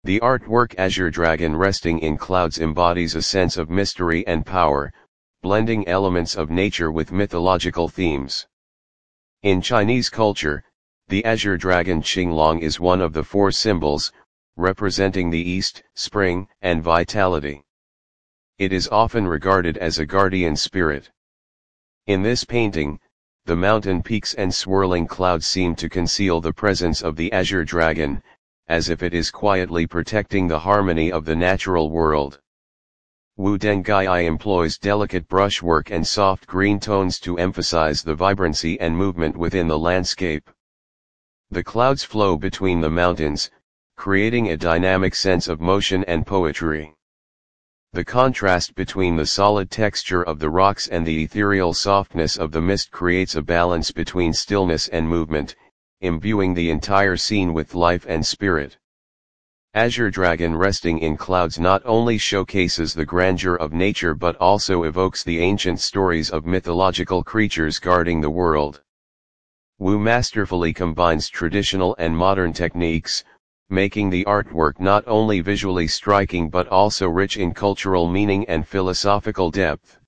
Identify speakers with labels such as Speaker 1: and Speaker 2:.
Speaker 1: The artwork Azure Dragon resting in clouds embodies a sense of mystery and power, blending elements of nature with mythological themes. In Chinese culture, the Azure Dragon Qinglong is one of the four symbols, representing the east, spring, and vitality. It is often regarded as a guardian spirit. In this painting, the mountain peaks and swirling clouds seem to conceal the presence of the Azure Dragon, as if it is quietly protecting the harmony of the natural world. Wu Dengai employs delicate brushwork and soft green tones to emphasize the vibrancy and movement within the landscape. The clouds flow between the mountains, creating a dynamic sense of motion and poetry. The contrast between the solid texture of the rocks and the ethereal softness of the mist creates a balance between stillness and movement, imbuing the entire scene with life and spirit. Azure Dragon resting in clouds not only showcases the grandeur of nature but also evokes the ancient stories of mythological creatures guarding the world. Wu masterfully combines traditional and modern techniques, making the artwork not only visually striking but also rich in cultural meaning and philosophical depth.